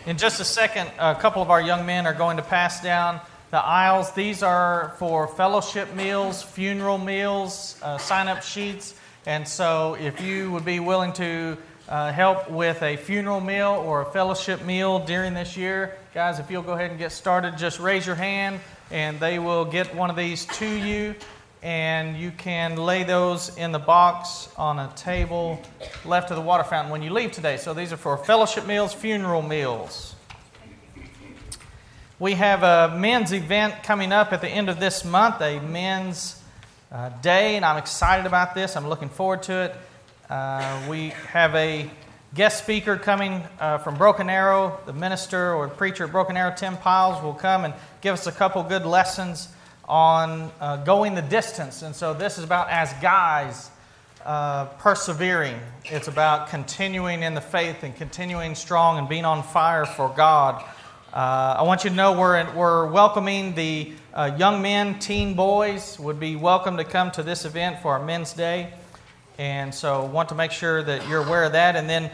In just a second, a couple of our young men are going to pass down the aisles. These are for fellowship meals, funeral meals, sign-up sheets. And so if you would be willing to help with a funeral meal or a fellowship meal during this year, guys, if you'll go ahead and get started, just raise your hand and they will get one of these to you. And you can lay those in the box on a table left of the water fountain when you leave today. So these are for fellowship meals, funeral meals. We have a men's event coming up at the end of this month, a men's day, and I'm excited about this. I'm looking forward to it. We have a guest speaker coming from Broken Arrow. The minister or preacher at Broken Arrow, Tim Piles, will come and give us a couple good lessons on going the distance. And so this is about, as guys, persevering. It's about continuing in the faith and continuing strong and being on fire for God. I want you to know we're welcoming the young men, teen boys would be welcome to come to this event for our Men's Day. And so want to make sure that you're aware of that. And then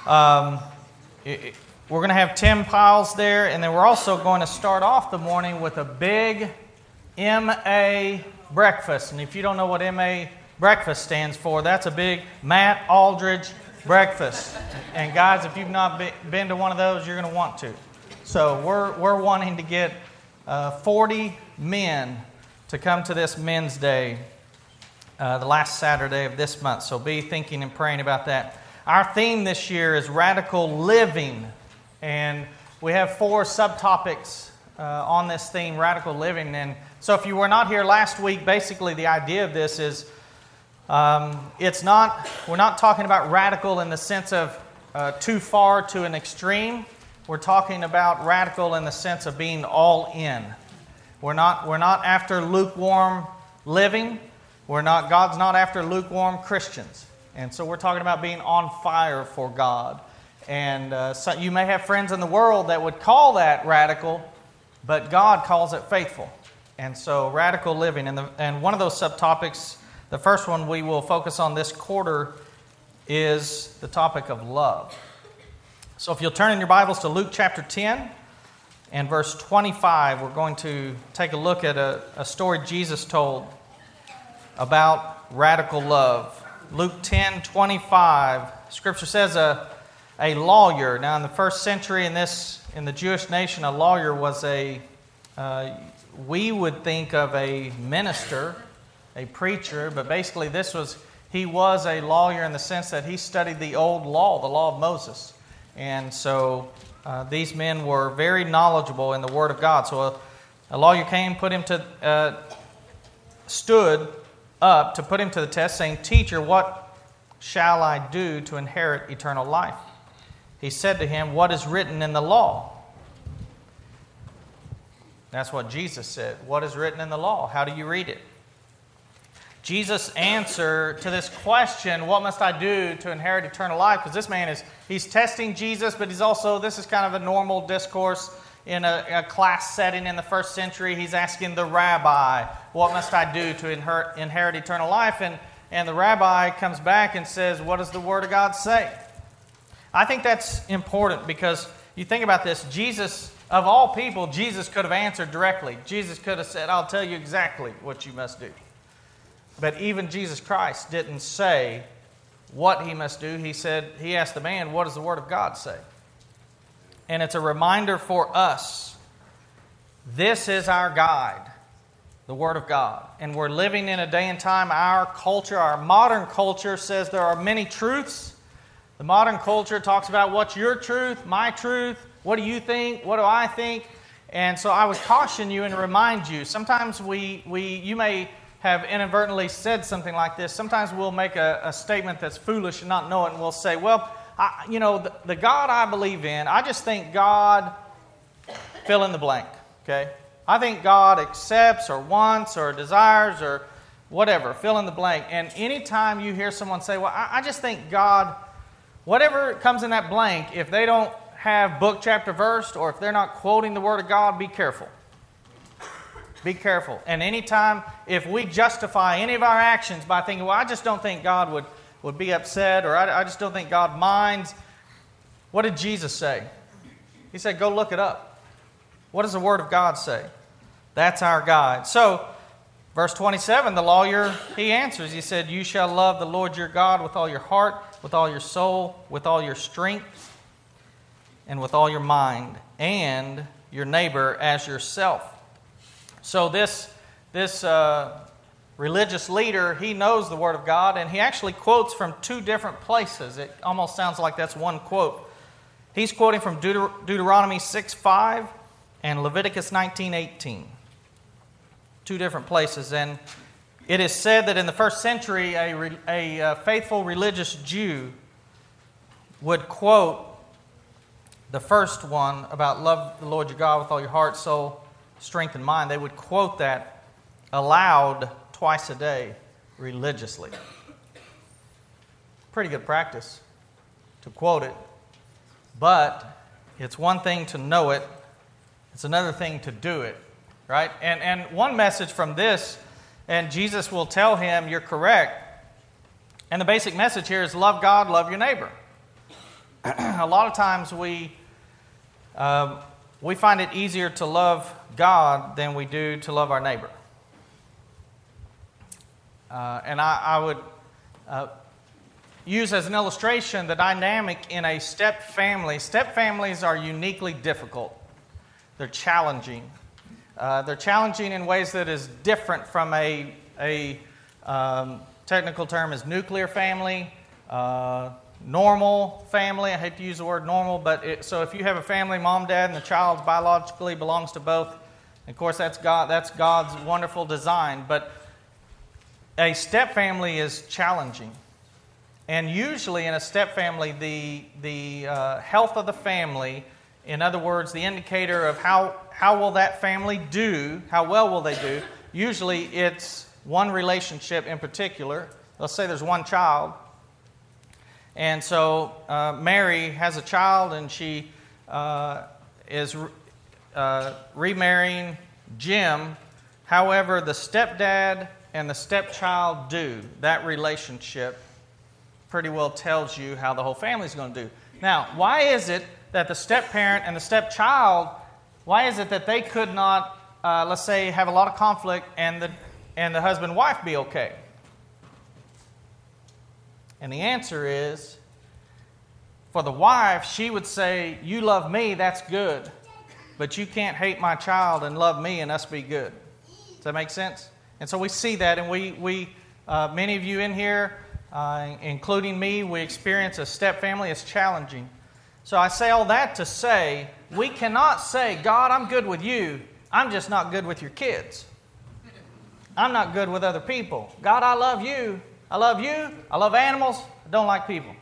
we're going to have Tim Piles there. And then we're also going to start off the morning with a big MA breakfast. And if you don't know what MA breakfast stands for, that's a big Matt Aldridge breakfast. And guys, if you've not been to one of those, you're going to want to. So we're wanting to get 40 men to come to this Men's Day the last Saturday of this month. So be thinking and praying about that. Our theme this year is radical living. And we have 4 subtopics on this theme, radical living. And so if you were not here last week, basically the idea of this is we're not talking about radical in the sense of too far to an extreme. We're talking about radical in the sense of being all in. We're not after lukewarm living. God's not after lukewarm Christians. And so we're talking about being on fire for God. And so you may have friends in the world that would call that radical, but God calls it faithful. And so radical living. And one of those subtopics, the first one we will focus on this quarter, is the topic of love. So if you'll turn in your Bibles to Luke chapter 10 and verse 25, we're going to take a look at a story Jesus told about radical love. Luke 10:25, Scripture says a lawyer. Now in the first century in the Jewish nation, a lawyer was we would think of a minister, a preacher, but basically he was a lawyer in the sense that he studied the old law, the law of Moses. And so these men were very knowledgeable in the Word of God. So a lawyer came, stood up to put him to the test, saying, "Teacher, what shall I do to inherit eternal life?" He said to him, "What is written in the law?" That's what Jesus said. What is written in the law? How do you read it? Jesus' answer to this question, what must I do to inherit eternal life? Because this man he's testing Jesus, but this is kind of a normal discourse in a class setting in the first century. He's asking the rabbi, what must I do to inherit eternal life? And the rabbi comes back and says, what does the Word of God say? I think that's important because you think about this. Jesus, of all people, Jesus could have answered directly. Jesus could have said, I'll tell you exactly what you must do. But even Jesus Christ didn't say what he must do. He asked the man, what does the Word of God say? And it's a reminder for us. This is our guide, the Word of God. And we're living in a day and time, our culture, our modern culture says there are many truths. The modern culture talks about what's your truth, my truth, what do you think, what do I think? And so I would caution you and remind you, sometimes you may have inadvertently said something like this. Sometimes we'll make a statement that's foolish and not know it, and we'll say, well, the God I believe in, I just think God, fill in the blank, okay? I think God accepts or wants or desires or whatever, fill in the blank. And anytime you hear someone say, well, I just think God, whatever comes in that blank, if they don't have book, chapter, verse, or if they're not quoting the Word of God, be careful. Be careful. And anytime, if we justify any of our actions by thinking, well, I just don't think God would be upset, or I just don't think God minds, what did Jesus say? He said, go look it up. What does the Word of God say? That's our guide. So, verse 27, the lawyer, he answers. He said, you shall love the Lord your God with all your heart, with all your soul, with all your strength, and with all your mind, and your neighbor as yourself. So this religious leader, he knows the Word of God, and he actually quotes from two different places. It almost sounds like that's one quote. He's quoting from Deuteronomy 6:5 and Leviticus 19:18. Two different places. And it is said that in the first century, a faithful religious Jew would quote the first one about love the Lord your God with all your heart, soul, strength, and mind. They would quote that aloud twice a day religiously. Pretty good practice to quote it. But it's one thing to know it. It's another thing to do it. Right? And one message from this, and Jesus will tell him, you're correct. And the basic message here is love God, love your neighbor. A lot of times we find it easier to love God than we do to love our neighbor. And I would use as an illustration the dynamic in a step family. Step families are uniquely difficult. They're challenging. They're challenging in ways that is different from a technical term is nuclear family, normal family. I hate to use the word normal, but so if you have a family, mom, dad, and the child biologically belongs to both, of course that's God's wonderful design. But a step family is challenging, and usually in a step family, the health of the family, in other words, the indicator of how will that family do, how well will they do, usually it's one relationship in particular. Let's say there's one child. And so Mary has a child, and she is remarrying Jim. However, the stepdad and the stepchild do. That relationship pretty well tells you how the whole family's going to do. Now, why is it that the step-parent and the stepchild, why is it that they could not, let's say, have a lot of conflict and the husband and wife be okay? And the answer is, for the wife, she would say, you love me, that's good. But you can't hate my child and love me and us be good. Does that make sense? And so we see that, and we many of you in here, including me, we experience a step family. It's challenging. So I say all that to say, we cannot say, God, I'm good with you. I'm just not good with your kids. I'm not good with other people. God, I love you. I love you. I love animals. I don't like people.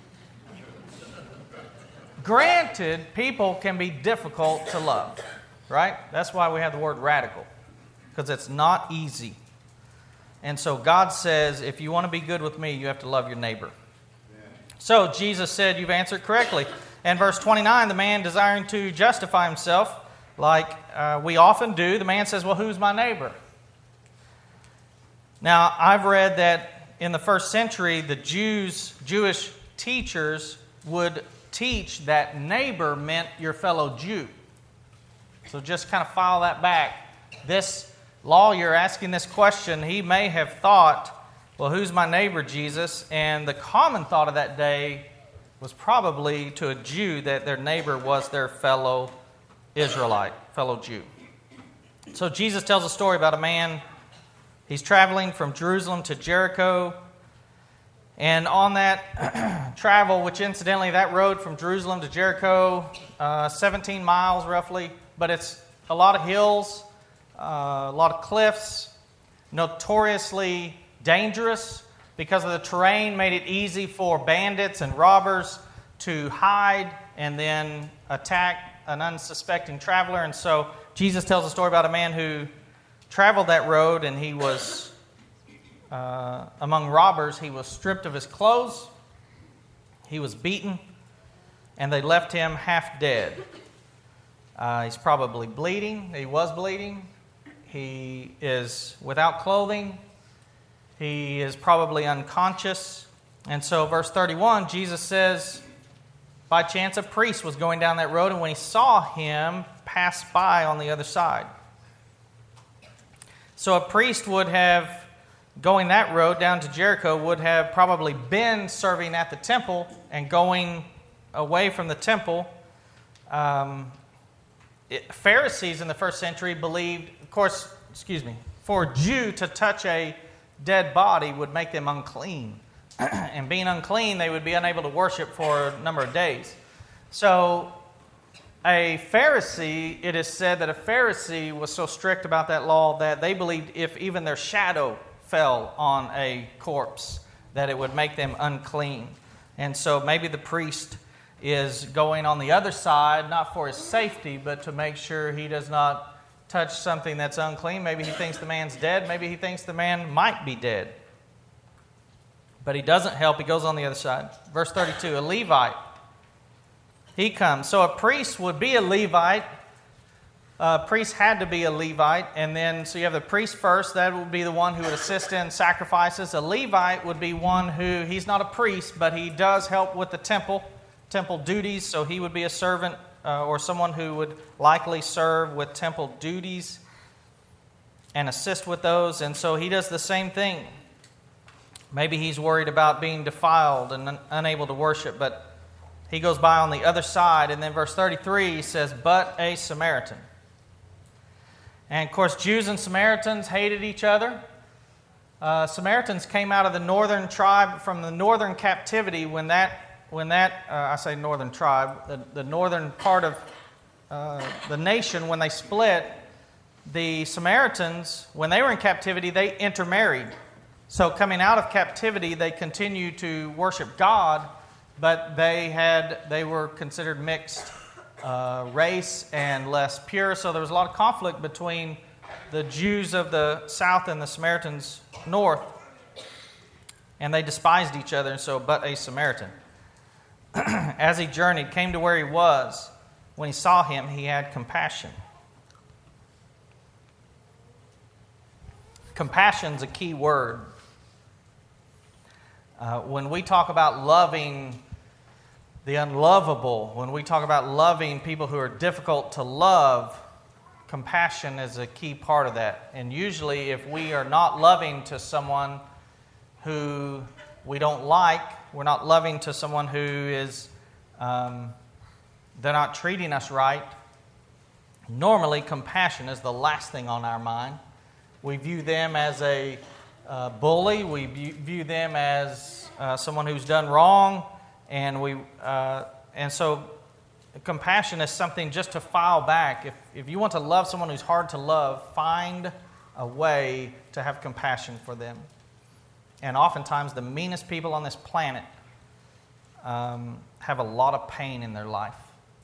Granted, people can be difficult to love, right? That's why we have the word radical, because it's not easy. And so God says, if you want to be good with me, you have to love your neighbor. So Jesus said, you've answered correctly. And verse 29, the man desiring to justify himself, like we often do, the man says, well, who's my neighbor? Now, I've read that in the first century, the Jewish teachers would teach that neighbor meant your fellow Jew. So just kind of file that back. This lawyer asking this question, he may have thought, well, who's my neighbor, Jesus? And the common thought of that day was probably to a Jew that their neighbor was their fellow Israelite, fellow Jew. So Jesus tells a story about a man. He's traveling from Jerusalem to Jericho. And on that travel, which incidentally, that road from Jerusalem to Jericho, 17 miles roughly, but it's a lot of hills, a lot of cliffs, notoriously dangerous because of the terrain made it easy for bandits and robbers to hide and then attack an unsuspecting traveler. And so Jesus tells a story about a man who traveled that road, and he was among robbers. He was stripped of his clothes, he was beaten, and they left him half dead. He's probably bleeding. He was bleeding. He is without clothing. He is probably unconscious. And so verse 31, Jesus says, by chance a priest was going down that road, and when he saw him, passed by on the other side. So a priest would have, going that road down to Jericho, would have probably been serving at the temple and going away from the temple. Pharisees in the first century believed, for a Jew to touch a dead body would make them unclean. And being unclean, they would be unable to worship for a number of days. So a Pharisee, it is said that a Pharisee was so strict about that law that they believed if even their shadow fell on a corpse, that it would make them unclean. And so maybe the priest is going on the other side, not for his safety, but to make sure he does not touch something that's unclean. Maybe he thinks the man's dead. Maybe he thinks the man might be dead. But he doesn't help. He goes on the other side. Verse 32, a Levite. He comes. So a priest would be a Levite. A priest had to be a Levite. And then, so you have the priest first. That would be the one who would assist in sacrifices. A Levite would be one who, he's not a priest, but he does help with the temple duties. So he would be a servant or someone who would likely serve with temple duties and assist with those. And so he does the same thing. Maybe he's worried about being defiled and unable to worship, but he goes by on the other side. And then verse 33 he says, but a Samaritan. And of course, Jews and Samaritans hated each other. Samaritans came out of the northern tribe from the northern captivity when I say northern tribe, the northern part of the nation, when they split, the Samaritans, when they were in captivity, they intermarried. So coming out of captivity, they continued to worship God, but they were considered mixed race and less pure. So there was a lot of conflict between the Jews of the south and the Samaritans north, and they despised each other. And so, but a Samaritan. As he journeyed, came to where he was. When he saw him, he had compassion. Compassion's a key word. When we talk about loving the unlovable, when we talk about loving people who are difficult to love, compassion is a key part of that. And usually if we are not loving to someone who we don't like, we're not loving to someone who is, they're not treating us right, normally compassion is the last thing on our mind. We view them as a bully. We view them as someone who's done wrong, and so compassion is something just to file back. If you want to love someone who's hard to love, find a way to have compassion for them. And oftentimes, the meanest people on this planet have a lot of pain in their life.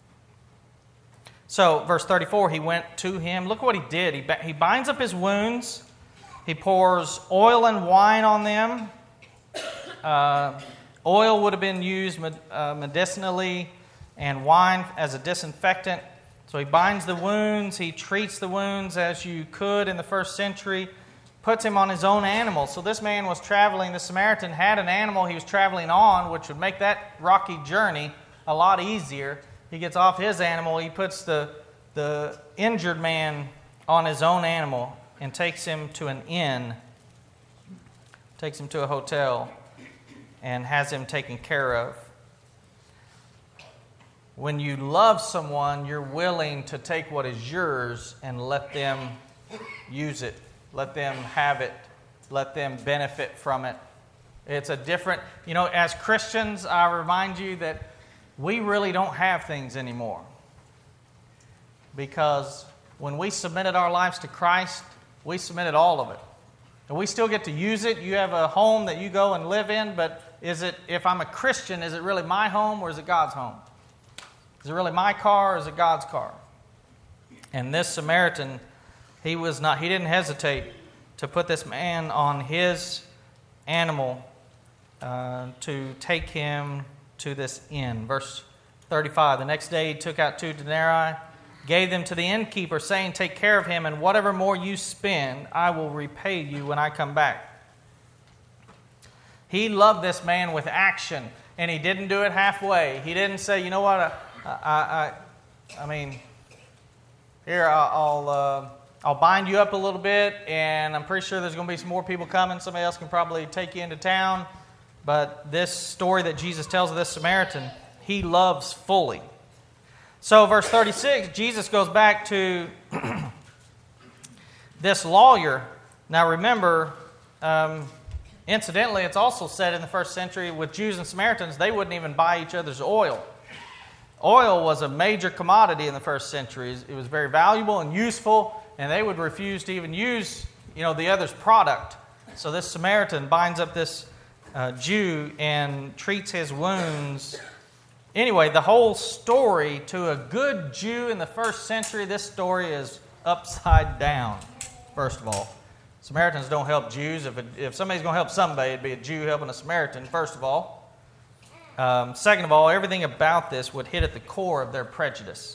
So, verse 34, he went to him. Look what he did. He binds up his wounds. He pours oil and wine on them. Oil would have been used medicinally, and wine as a disinfectant. So he binds the wounds. He treats the wounds as you could in the first century. Puts him on his own animal. So this man was traveling. The Samaritan had an animal he was traveling on, which would make that rocky journey a lot easier. He gets off his animal. He puts the injured man on his own animal and takes him to an inn, takes him to a hotel, and has him taken care of. When you love someone, you're willing to take what is yours and let them use it. Let them have it. Let them benefit from it. It's a different, as Christians, I remind you that we really don't have things anymore. Because when we submitted our lives to Christ, we submitted all of it. And we still get to use it. You have a home that you go and live in, but if I'm a Christian, is it really my home or is it God's home? Is it really my car or is it God's car? And this Samaritan, he didn't hesitate to put this man on his animal to take him to this inn. Verse 35, the next day he took out 2 denarii, gave them to the innkeeper, saying, take care of him, and whatever more you spend, I will repay you when I come back. He loved this man with action. and he didn't do it halfway. He didn't say, you know what, I mean, here, I'll bind you up a little bit, and I'm pretty sure there's going to be some more people coming. Somebody else can probably take you into town. But this story that Jesus tells of this Samaritan, he loves fully. So verse 36, Jesus goes back to this lawyer. Now remember, incidentally, it's also said in the first century with Jews and Samaritans, they wouldn't even buy each other's oil. Oil was a major commodity in the first century. It was very valuable and useful, and they would refuse to even use, the other's product. So this Samaritan binds up this Jew and treats his wounds. Anyway, the whole story to a good Jew in the first century, this story is upside down, first of all. Samaritans don't help Jews. If somebody's going to help somebody, it'd be a Jew helping a Samaritan, first of all. Second of all, everything about this would hit at the core of their prejudice.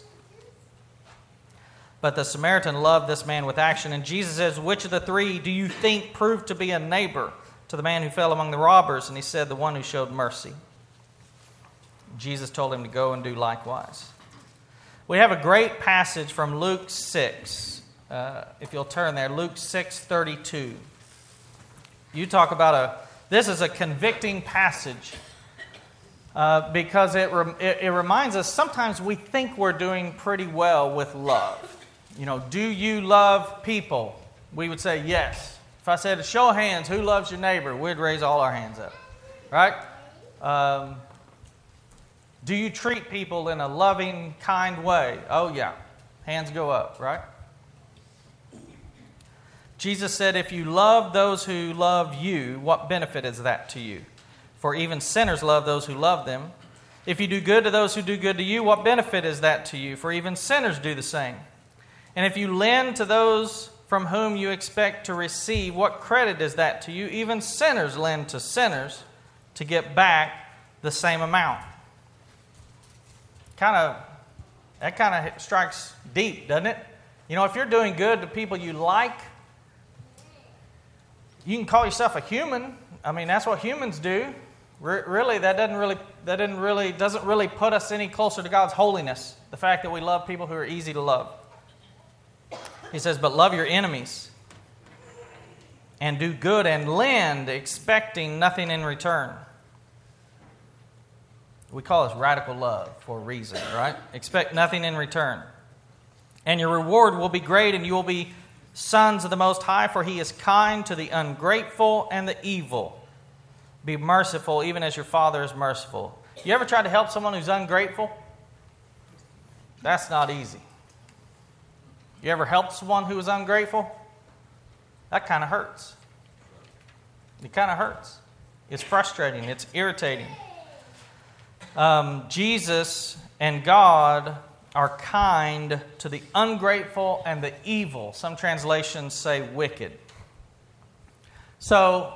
But the Samaritan loved this man with action. And Jesus says, which of the three do you think proved to be a neighbor to the man who fell among the robbers? And he said, the one who showed mercy. Jesus told him to go and do likewise. We have a great passage from Luke 6. If you'll turn there, Luke 6:32. You talk about this is a convicting passage. Because it reminds us sometimes we think we're doing pretty well with love. Do you love people? We would say yes. If I said, show of hands, who loves your neighbor? We'd raise all our hands up. Right? Do you treat people in a loving, kind way? Oh, yeah. Hands go up, right? Jesus said, if you love those who love you, what benefit is that to you? For even sinners love those who love them. If you do good to those who do good to you, what benefit is that to you? For even sinners do the same. And if you lend to those from whom you expect to receive, what credit is that to you? Even sinners lend to sinners to get back the same amount. That kind of strikes deep, doesn't it? If you're doing good to people you like, you can call yourself a human. I mean, that's what humans do. Really, that doesn't really put us any closer to God's holiness. The fact that we love people who are easy to love. He says, but love your enemies and do good and lend, expecting nothing in return. We call this radical love for a reason, right? Expect nothing in return. And your reward will be great, and you will be sons of the Most High, for He is kind to the ungrateful and the evil. Be merciful, even as your Father is merciful. You ever tried to help someone who's ungrateful? That's not easy. You ever helped someone who was ungrateful? That kind of hurts. It kind of hurts. It's frustrating. It's irritating. Jesus and God are kind to the ungrateful and the evil. Some translations say wicked. So,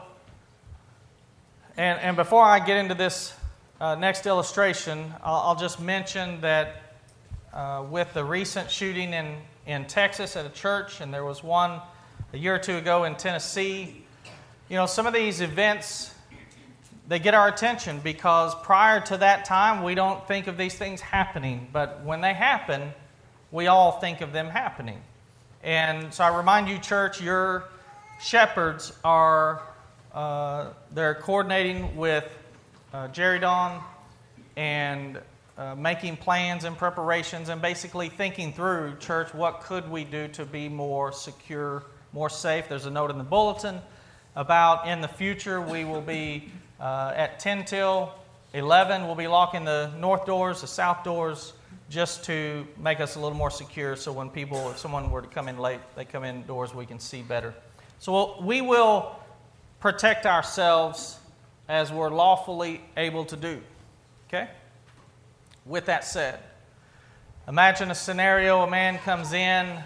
and before I get into this next illustration, I'll just mention that with the recent shooting in Texas at a church, and there was one a year or two ago in Tennessee, some of these events, they get our attention because prior to that time, we don't think of these things happening. But when they happen, we all think of them happening. And so I remind you, church, your shepherds are, they're coordinating with Jerry Don and making plans and preparations and basically thinking through, church, what could we do to be more secure, more safe. There's a note in the bulletin about in the future we will be at 10 till 11, we'll be locking the north doors, the south doors, just to make us a little more secure so when people, if someone were to come in late, they come indoors, we can see better. So we will protect ourselves as we're lawfully able to do. Okay? With that said, imagine a scenario, a man comes in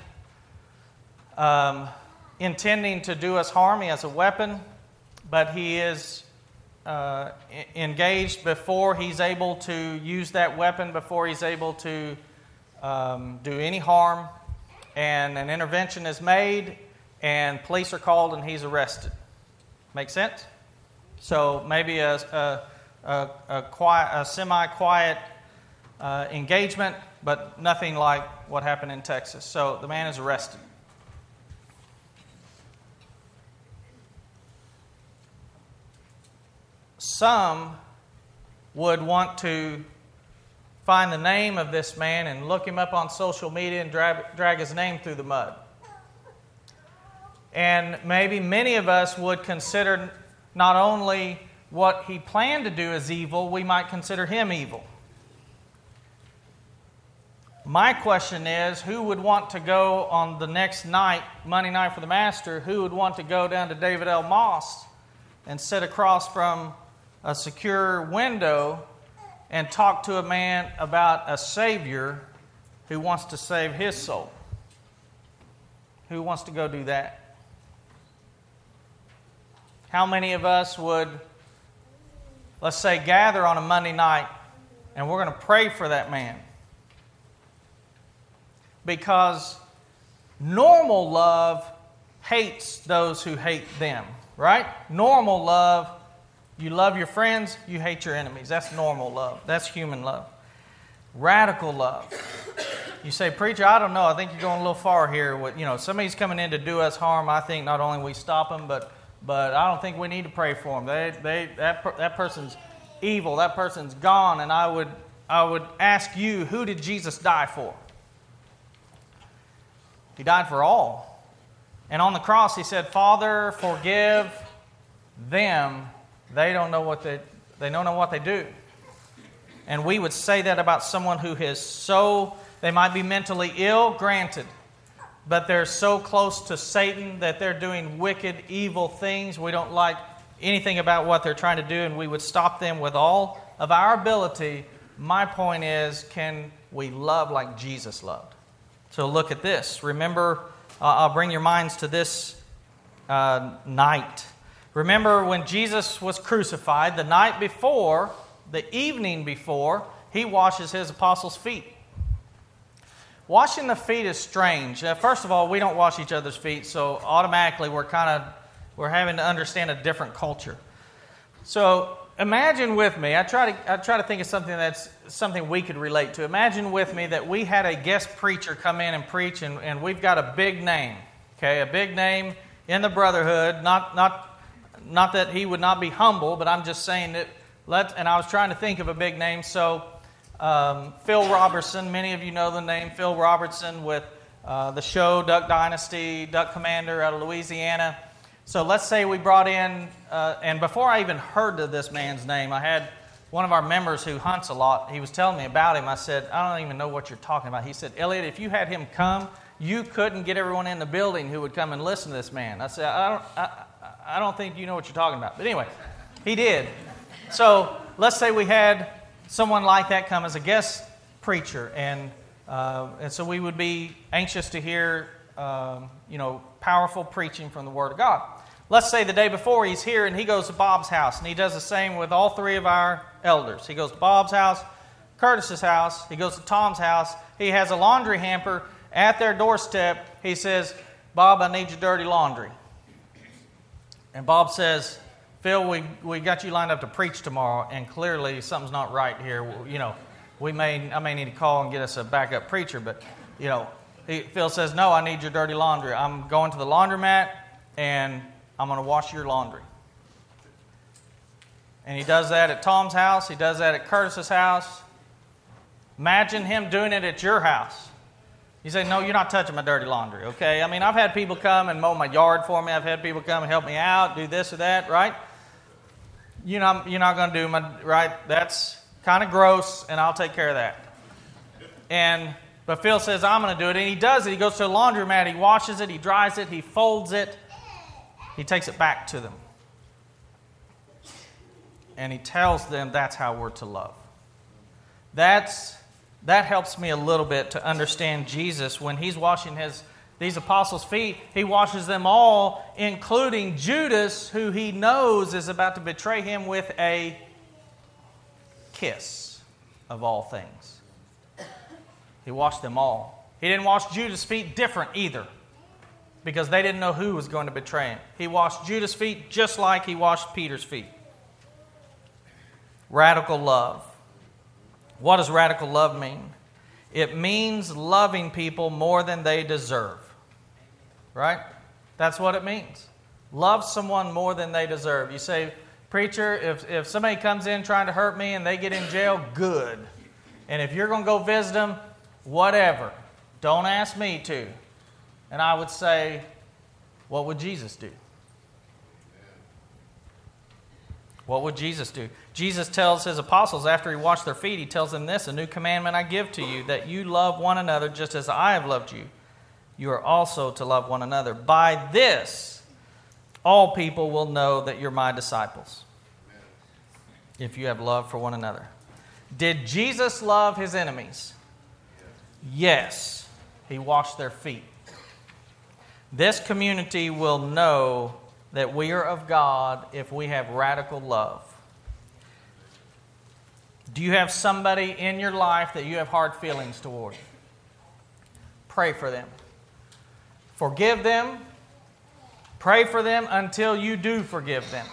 intending to do us harm. He has a weapon, but he is engaged before he's able to use that weapon, before he's able to do any harm, and an intervention is made, and police are called, and he's arrested. Make sense? So maybe a a semi-quiet engagement, but nothing like what happened in Texas. So the man is arrested. Some would want to find the name of this man and look him up on social media and drag his name through the mud. And maybe many of us would consider not only what he planned to do as evil, we might consider him evil. My question is, who would want to go on the next night, Monday night for the Master, who would want to go down to David L. Moss and sit across from a secure window and talk to a man about a Savior who wants to save his soul? Who wants to go do that? How many of us would, let's say, gather on a Monday night and we're going to pray for that man? Because normal love hates those who hate them, right? Normal love, you love your friends, you hate your enemies. That's normal love. That's human love. Radical love. You say, preacher, I don't know. I think you're going a little far here. Somebody's coming in to do us harm. I think not only we stop them, but I don't think we need to pray for them. That person's evil. That person's gone. And I would ask you, who did Jesus die for? He died for all. And on the cross he said, Father, forgive them. They don't know what they do. And we would say that about someone who is they might be mentally ill, granted, but they're so close to Satan that they're doing wicked, evil things. We don't like anything about what they're trying to do, and we would stop them with all of our ability. My point is, can we love like Jesus loved? So look at this. Remember, I'll bring your minds to this night. Remember when Jesus was crucified, the night before, the evening before, he washes his apostles' feet. Washing the feet is strange. First of all, we don't wash each other's feet, so automatically we're having to understand a different culture. So imagine with me, I try to think of something that's something we could relate to. Imagine with me that we had a guest preacher come in and preach, and we've got a big name, okay, a big name in the brotherhood. Not that he would not be humble, but I'm just saying that. And I was trying to think of a big name. So Phil Robertson, many of you know the name Phil Robertson with the show Duck Dynasty, Duck Commander out of Louisiana. So let's say we brought in, and before I even heard of this man's name, I had one of our members who hunts a lot. He was telling me about him. I said, I don't even know what you're talking about. He said, Elliot, if you had him come, you couldn't get everyone in the building who would come and listen to this man. I said, I don't think you know what you're talking about. But anyway, he did. So let's say we had someone like that come as a guest preacher, and so we would be anxious to hear powerful preaching from the Word of God. Let's say the day before he's here and he goes to Bob's house, and he does the same with all three of our elders. He goes to Bob's house, Curtis's house, he goes to Tom's house. He has a laundry hamper at their doorstep. He says, Bob, I need your dirty laundry. And Bob says, Phil, we got you lined up to preach tomorrow, and clearly something's not right here. I may need to call and get us a backup preacher, but Phil says, no, I need your dirty laundry. I'm going to the laundromat, and I'm going to wash your laundry. And he does that at Tom's house. He does that at Curtis's house. Imagine him doing it at your house. You say, no, you're not touching my dirty laundry, okay? I mean, I've had people come and mow my yard for me. I've had people come and help me out, do this or that, right? You're not going to do right? That's kind of gross, and I'll take care of that. But Phil says, I'm going to do it, and he does it. He goes to a laundromat, he washes it, he dries it, he folds it, he takes it back to them. And he tells them that's how we're to love. That helps me a little bit to understand Jesus. When he's washing these apostles' feet, he washes them all, including Judas, who he knows is about to betray him with a kiss, of all things. He washed them all. He didn't wash Judas' feet different either, because they didn't know who was going to betray him. He washed Judas' feet just like he washed Peter's feet. radical love. What does radical love mean? It means loving people more than they deserve. Right? That's what it means. Love someone more than they deserve. You say, preacher, if somebody comes in trying to hurt me and they get in jail, good. And if you're going to go visit them, whatever. Don't ask me to. And I would say, what would Jesus do? What would Jesus do? Jesus tells his apostles after he washed their feet, he tells them this, a new commandment I give to you, that you love one another just as I have loved you. You are also to love one another. By this, all people will know that you're my disciples, if you have love for one another. Did Jesus love his enemies? Yes. He washed their feet. This community will know that we are of God if we have radical love. Do you have somebody in your life that you have hard feelings toward? Pray for them. Forgive them. Pray for them until you do forgive them.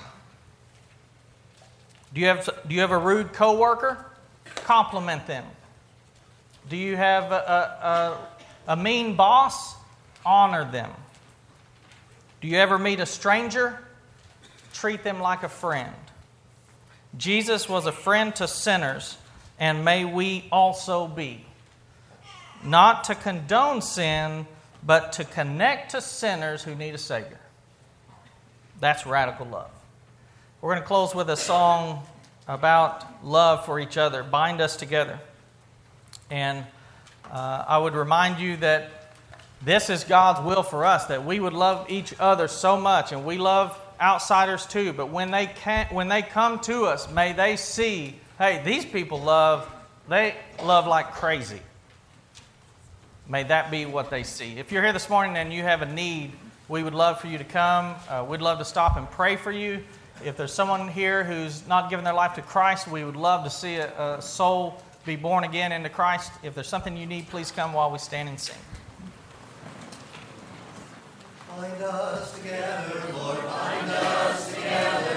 Do you have a rude coworker? Compliment them. Do you have a mean boss? Honor them. Do you ever meet a stranger? Treat them like a friend. Jesus was a friend to sinners, and may we also be. Not to condone sin, but to connect to sinners who need a Savior. That's radical love. We're going to close with a song about love for each other. Bind us together. And I would remind you that this is God's will for us, that we would love each other so much, and we love outsiders too. But when they come to us, may they see, hey, these people love like crazy. May that be what they see. If you're here this morning and you have a need, we would love for you to come. We'd love to stop and pray for you. If there's someone here who's not given their life to Christ, we would love to see a soul be born again into Christ. If there's something you need, please come while we stand and sing. Bind us together, Lord, bind us together.